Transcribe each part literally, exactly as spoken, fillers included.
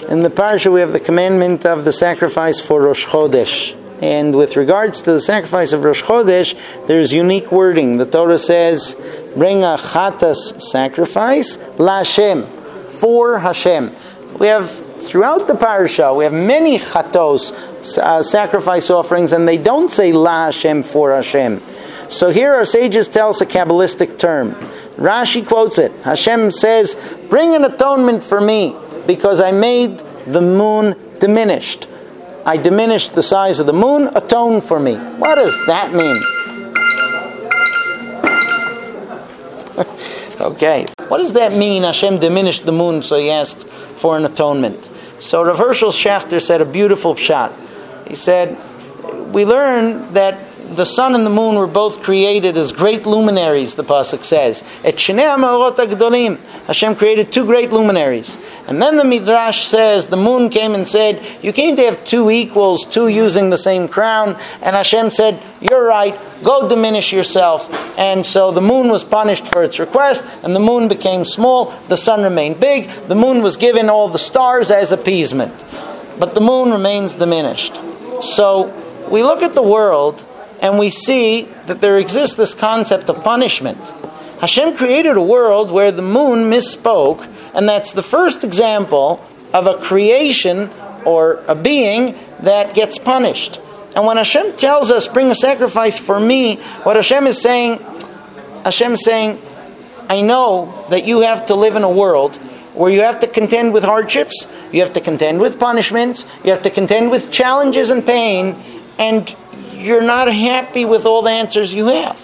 In the parsha we have the commandment of the sacrifice for Rosh Chodesh. And with regards to the sacrifice of Rosh Chodesh, there's unique wording. The Torah says, bring a chatas sacrifice, la Hashem, for Hashem. We have, throughout the parasha, we have many chatos, uh, sacrifice offerings, and they don't say la Hashem, for Hashem. So here our sages tell us a Kabbalistic term. Rashi quotes it. Hashem says, bring an atonement for me, because I made the moon diminished. I diminished the size of the moon, atone for me. What does that mean? Okay. What does that mean, Hashem diminished the moon, so he asks for an atonement? So Rav Hershel Schachter said a beautiful pshat. He said, we learn that the sun and the moon were both created as great luminaries, the pasuk says. Et shnei ha'me'orot ha'gedolim. Hashem created two great luminaries. And then the Midrash says, the moon came and said, you can't have two equals, two using the same crown. And Hashem said, you're right, go diminish yourself. And so the moon was punished for its request, and the moon became small, the sun remained big, the moon was given all the stars as appeasement. But the moon remains diminished. So we look at the world, and we see that there exists this concept of punishment. Hashem created a world where the moon misspoke, and that's the first example of a creation or a being that gets punished. And when Hashem tells us, bring a sacrifice for me, what Hashem is saying, Hashem is saying, I know that you have to live in a world where you have to contend with hardships, you have to contend with punishments, you have to contend with challenges and pain, and you're not happy with all the answers you have.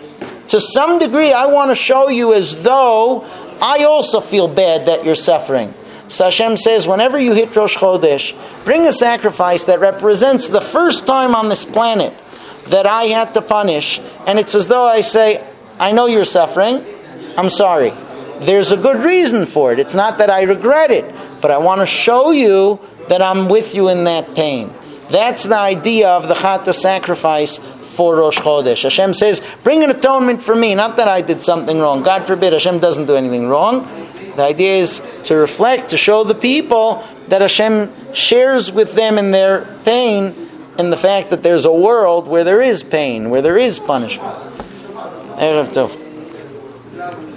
To some degree, I want to show you as though I also feel bad that you're suffering. So Hashem says, whenever you hit Rosh Chodesh, bring a sacrifice that represents the first time on this planet that I had to punish. And it's as though I say, I know you're suffering. I'm sorry. There's a good reason for it. It's not that I regret it, but I want to show you that I'm with you in that pain. That's the idea of the Chata sacrifice for Rosh Chodesh. Hashem says, bring an atonement for me. Not that I did something wrong. God forbid, Hashem doesn't do anything wrong. The idea is to reflect, to show the people that Hashem shares with them in their pain, and the fact that there's a world where there is pain, where there is punishment. Erev Tov.